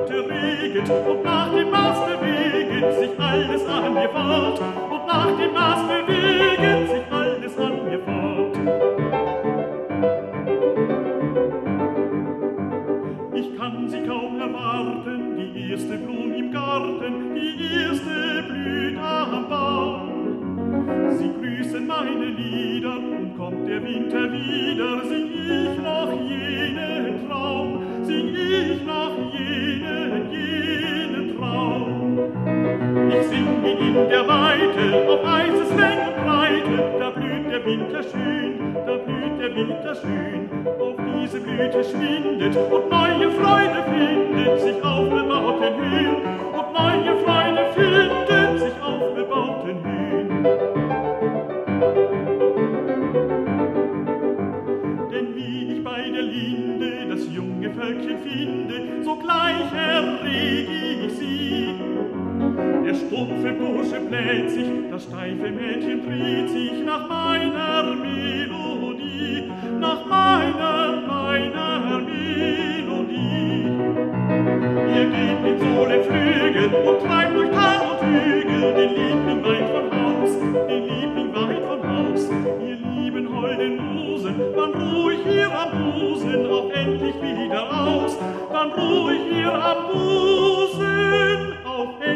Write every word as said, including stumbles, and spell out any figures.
Blüte reget, und nach dem Maß beweget sich alles an mir fort, und nach dem Maß beweget sich alles an mir fort. Ich kann sie kaum erwarten, die erste Blum im Garten, die erste Blüte am Baum. Sie grüßen meine Lieder, und kommt der Winter wieder, sing ich noch jenen Traum, sing ich noch jenen, jenen Traum. Ich singe in der Weite, auf Eiseslänge und Breite, da blüht der Winter schön, da blüht der Winter schön. Auf diese Blüte schwindet und neue Freude findet sich auf bebauten Höhen, und neue Freude findet sich auf bebauten Höhen. Denn wie ich bei der Linde das junge Völkchen finde, sogleich errege ich sie. Der stumpfe Bursche bläht sich, das steife Mädchen dreht sich nach meiner Melodie, nach meiner, meiner Melodie. Ihr geht mit Sohlenflügeln und treibt durch Tal und Hügel den Liebling weit von Haus, den Liebling weit von Haus. Ihr lieben holden Musen, wann ruh ich hier am Busen auch endlich wieder aus, wann ruh ich hier am Busen auch endlich